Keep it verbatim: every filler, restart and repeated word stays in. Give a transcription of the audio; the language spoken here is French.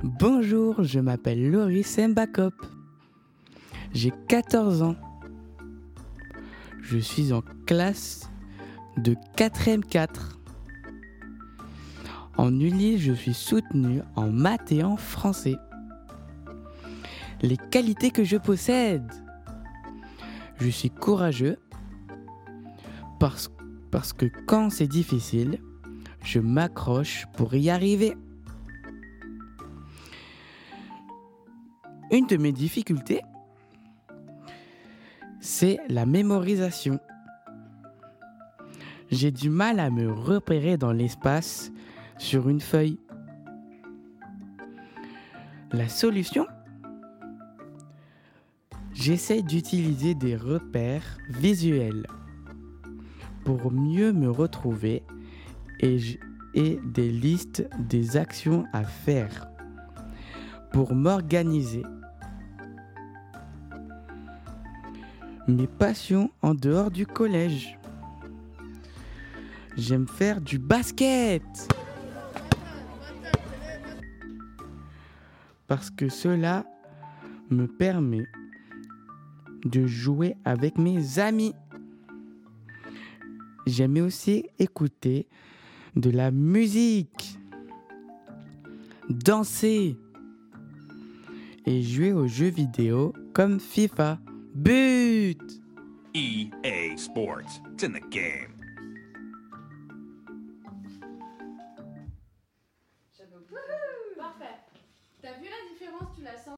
Bonjour, je m'appelle Loris Mbakop. J'ai quatorze ans. Je suis en classe de quatrième quatre. En Ulysse, je suis soutenu en maths et en français. Les qualités que je possède. Je suis courageux parce, parce que quand c'est difficile, je m'accroche pour y arriver. Une de mes difficultés, c'est la mémorisation. J'ai du mal à me repérer dans l'espace sur une feuille. La solution ? J'essaie d'utiliser des repères visuels pour mieux me retrouver et, j- et des listes des actions à faire pour m'organiser. Mes passions en dehors du collège. J'aime faire du basket. Parce que cela me permet de jouer avec mes amis. J'aime aussi écouter de la musique, danser et jouer aux jeux vidéo comme FIFA. But! E A Sports. It's in the game.